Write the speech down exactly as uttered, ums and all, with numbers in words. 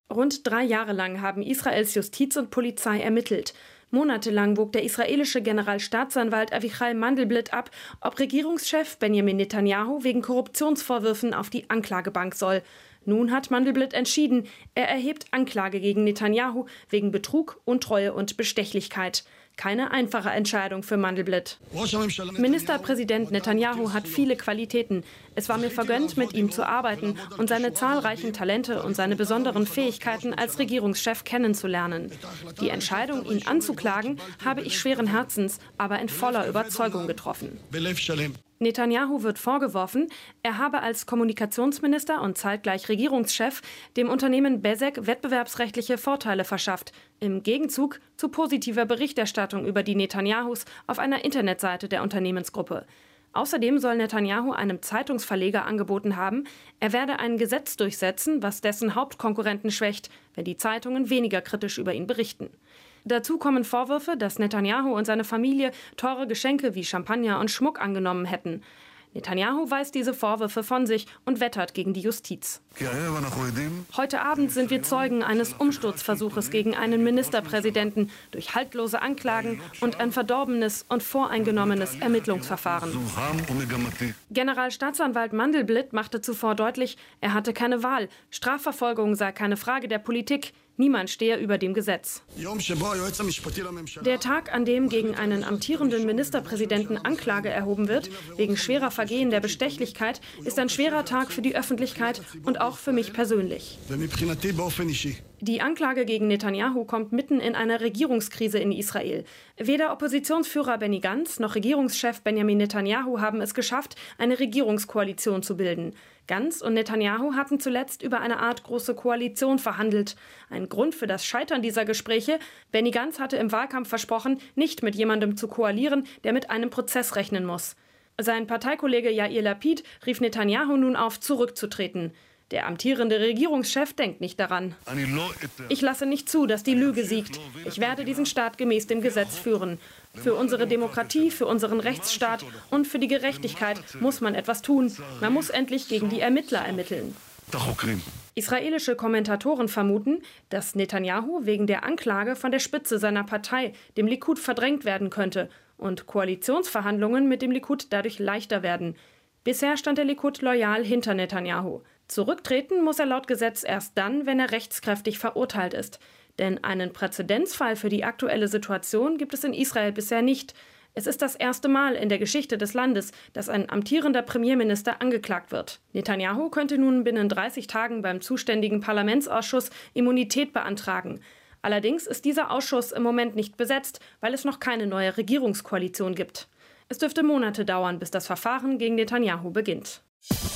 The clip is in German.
Rund drei Jahre lang haben Israels Justiz und Polizei ermittelt. Monatelang wog der israelische Generalstaatsanwalt Avichai Mandelblit ab, ob Regierungschef Benjamin Netanyahu wegen Korruptionsvorwürfen auf die Anklagebank soll. Nun hat Mandelblit entschieden, er erhebt Anklage gegen Netanyahu wegen Betrug, Untreue und Bestechlichkeit. Keine einfache Entscheidung für Mandelblit. Ministerpräsident Netanyahu hat viele Qualitäten. Es war mir vergönnt, mit ihm zu arbeiten und seine zahlreichen Talente und seine besonderen Fähigkeiten als Regierungschef kennenzulernen. Die Entscheidung, ihn anzuklagen, habe ich schweren Herzens, aber in voller Überzeugung getroffen. Netanyahu wird vorgeworfen, er habe als Kommunikationsminister und zeitgleich Regierungschef dem Unternehmen Bezeq wettbewerbsrechtliche Vorteile verschafft, im Gegenzug zu positiver Berichterstattung über die Netanyahus auf einer Internetseite der Unternehmensgruppe. Außerdem soll Netanyahu einem Zeitungsverleger angeboten haben, er werde ein Gesetz durchsetzen, was dessen Hauptkonkurrenten schwächt, wenn die Zeitungen weniger kritisch über ihn berichten. Dazu kommen Vorwürfe, dass Netanyahu und seine Familie teure Geschenke wie Champagner und Schmuck angenommen hätten. Netanyahu weist diese Vorwürfe von sich und wettert gegen die Justiz. Heute Abend sind wir Zeugen eines Umsturzversuches gegen einen Ministerpräsidenten durch haltlose Anklagen und ein verdorbenes und voreingenommenes Ermittlungsverfahren. Generalstaatsanwalt Mandelblit machte zuvor deutlich, er hatte keine Wahl. Strafverfolgung sei keine Frage der Politik. Niemand stehe über dem Gesetz. Der Tag, an dem gegen einen amtierenden Ministerpräsidenten Anklage erhoben wird, wegen schwerer Vergehen der Bestechlichkeit, ist ein schwerer Tag für die Öffentlichkeit und auch für mich persönlich. Die Anklage gegen Netanyahu kommt mitten in einer Regierungskrise in Israel. Weder Oppositionsführer Benny Gantz noch Regierungschef Benjamin Netanyahu haben es geschafft, eine Regierungskoalition zu bilden. Gantz und Netanyahu hatten zuletzt über eine Art große Koalition verhandelt. Ein Grund für das Scheitern dieser Gespräche: Benny Gantz hatte im Wahlkampf versprochen, nicht mit jemandem zu koalieren, der mit einem Prozess rechnen muss. Sein Parteikollege Yair Lapid rief Netanyahu nun auf, zurückzutreten. Der amtierende Regierungschef denkt nicht daran. Ich lasse nicht zu, dass die Lüge siegt. Ich werde diesen Staat gemäß dem Gesetz führen. Für unsere Demokratie, für unseren Rechtsstaat und für die Gerechtigkeit muss man etwas tun. Man muss endlich gegen die Ermittler ermitteln. Israelische Kommentatoren vermuten, dass Netanyahu wegen der Anklage von der Spitze seiner Partei, dem Likud, verdrängt werden könnte und Koalitionsverhandlungen mit dem Likud dadurch leichter werden. Bisher stand der Likud loyal hinter Netanyahu. Zurücktreten muss er laut Gesetz erst dann, wenn er rechtskräftig verurteilt ist. Denn einen Präzedenzfall für die aktuelle Situation gibt es in Israel bisher nicht. Es ist das erste Mal in der Geschichte des Landes, dass ein amtierender Premierminister angeklagt wird. Netanyahu könnte nun binnen dreißig Tagen beim zuständigen Parlamentsausschuss Immunität beantragen. Allerdings ist dieser Ausschuss im Moment nicht besetzt, weil es noch keine neue Regierungskoalition gibt. Es dürfte Monate dauern, bis das Verfahren gegen Netanyahu beginnt.